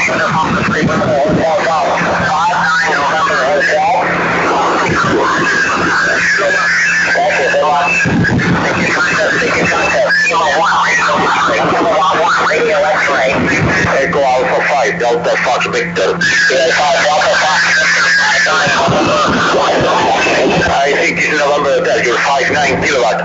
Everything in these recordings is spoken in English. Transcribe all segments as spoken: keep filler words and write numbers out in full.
Echo Alpha five, Delta Fox Victor. I think it's November Hotel, you're five nine kilowatt.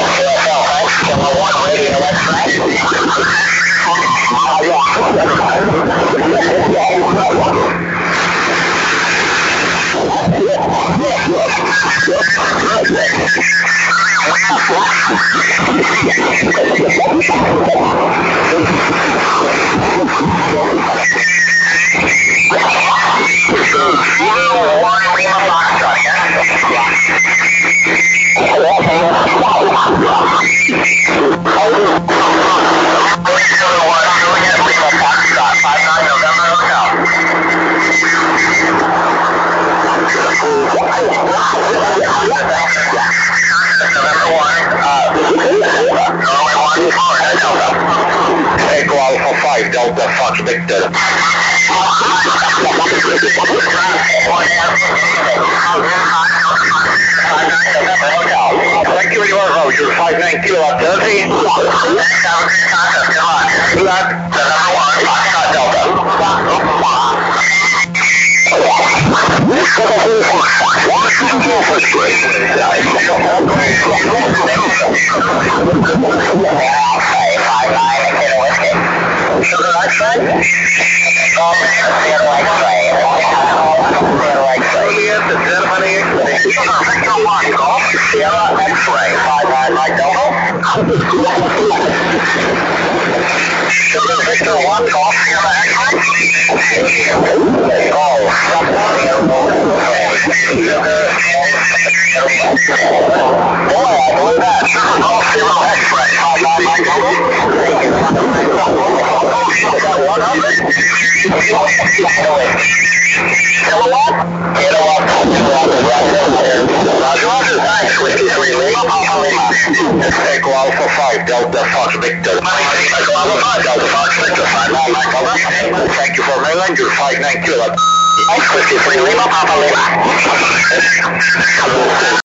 Echo Alpha five, Delta Fox Victor. Thank you very much, Roger. five nine kilowatt thirty. Good luck. The number one, Foxtrot Delta. Sugar X-ray? Um, Seattle X-ray. Seattle X-ray. Juliet, the Germany. Sugar Victor one, Golf. Sierra X-ray. five nine Mike Delta. Sugar Victor one, Golf. Sierra X-ray. Golf. Boy, I believe that. Sugar Golf. Sierra X-ray. five nine Mike Delta. one hundred kilowatt? Kilowatt, kilowatt, Roger, Roger, thanks, Whiskey three Lima, Papa Lima. Echo Alpha five, Delta Fox Victor. Echo Alpha five, Delta Fox Victor, five nine Mike Delta. Thank you for Maryland, you're five nine kilowatt. Thanks, Whiskey three Lima, Papa Lima.